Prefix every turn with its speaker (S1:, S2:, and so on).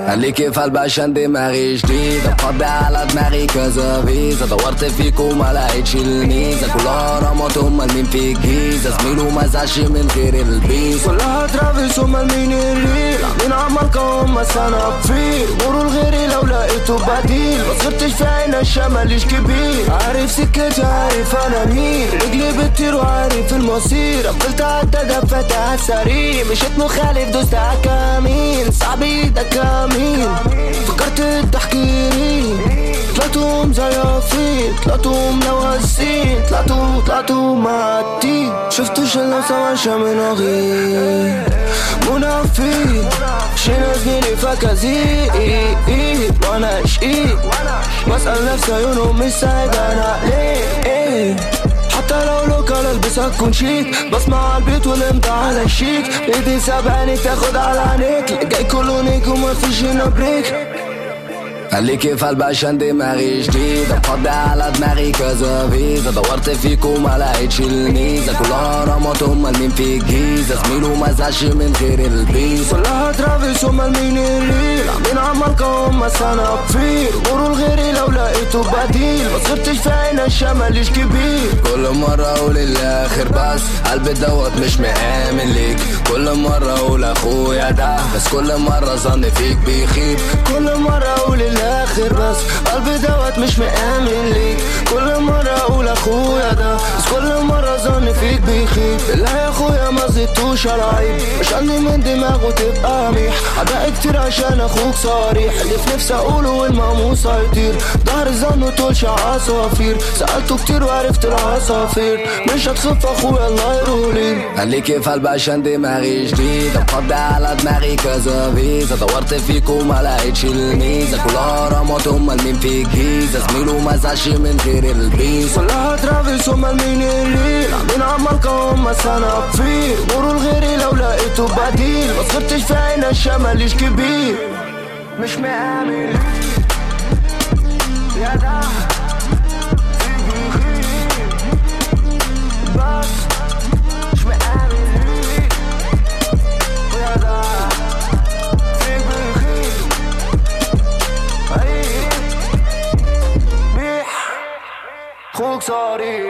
S1: قال لي كيف الباش عندي دماغي جديدة بقضي على دماغي كذا فيزا دورت فيكم ما لقيتش الميزة كلها رمط امال مين في الجيزة زميله ما زعش من غير البيس كلها ترافيس امال مين الريل عاملين عمالكة هما صنافير مروا الغيري لو لقيته بديل ما صرتش في عين الشماليش كبير عارف سكتي عارف انا مين رجلي بتطير وعارف المصير قبلت عدد فتح سريع مشيت مخالف دوست عكامين صعب ايدك امين فكرت التحكيري طلعتهم زيافين طلعتهم لواسين طلعتوا معتين شفتوا شلنا سوا شامن غير منافين شينا زميلي فكازيق وانا شقيق بسأل نفسي عيونهم مش سعيد انا ليه حتى لو لوكال البسها تكون شيك بسمع البيت والامضى على الشيك ايدي سابعني تاخد على عينيك جاي كله نيك وما فيش هنا بريك قال لي كيف الباش عندي دماغي جديدة بقضي على دماغي كذا فيزا دورت فيكم ما لقيتش الميزة كلها رمط امال مين في الجيزة زميله ما زعش من غير البيس كلها ترافيس امال مين الريل عاملين عمالكة هما صنافير مروا الغيري لو لقيته بديل ما صرتش في عين الشماليش كبير كل مرة اقول الاخر بس قلبي دوت مش مآمن ليك كل مرة اقول اخويا ده بس كل مرة ظن فيك بيخيب كل مرة اقول الاخر بس قلبي دوت مش مآمن ليك كل مرة اقول اخويا ده بس كل مرة ظن فيك بيخيب لا يا اخويا ما زدتوش على عيب مش عندي من دماغه تبقى ميح حدق كتير عشان اخوك صريح اللي في نفسي اقوله والماموس هيطير ظهر ظنه طولش عصافير سألته كتير وعرفت العصافير مش هتصف اخويا الله يرولي قال لي كيف الباش عندي دماغي جديدة بقضي على دماغي كذا فيزا دورت فيكم ما لقيتش الميزة كلها رمط امال مين في الجيزة زميله ما زعش من غير البيس كلها ترافيس امال مين الريل عاملين عمالكة هما صنافير مروا الغيري لو لقيته بديل ما صرتش في عين الشماليش كبير مش مآمن يا ده بس مش مآمن يا ده خوك صاري